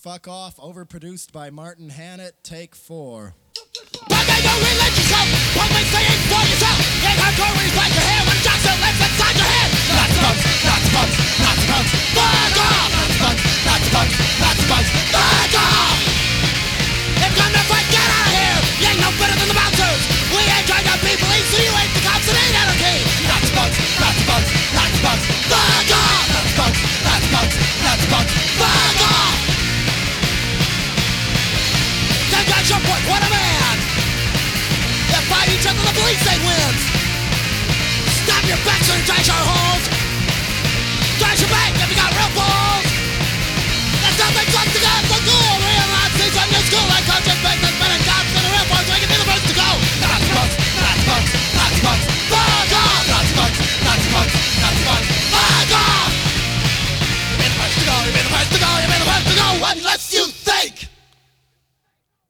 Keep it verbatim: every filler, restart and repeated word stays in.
Fuck Off, overproduced by Martin Hannett, take four. Why can't you relate yourself? Public saying for yourself. Ain't hardcore when you bite your hair when Jackson lives inside your head. Nazi punks, Nazi punks, Nazi punks, fuck off! Nazi punks, Nazi punks, Nazi punks, fuck off! If you're gonna fight, get out of here! You ain't no better than the bouncers! We ain't trying to be police, so you ain't the cops, it ain't anarchy! Nazi punks, Nazi punks, Nazi punks, fuck off! Nazi punks, Nazi punks, Nazi punks, fuck off! Then that's your point, what a man! That fight each other, the police ain't wins! Stop your backs and trash our holes! Trash your bank if you got real balls! There's nothing like to get for cool! Realize things on your school like coaches, businessmen, and cops, and the real force making me the first to go! Nazi punks, Nazi punks, Nazi punks, fuck off! Nazi punks, Nazi punks, Nazi punks, fuck off! You've been the first to go, you've been the first to go, you've been the first to go, unless you think!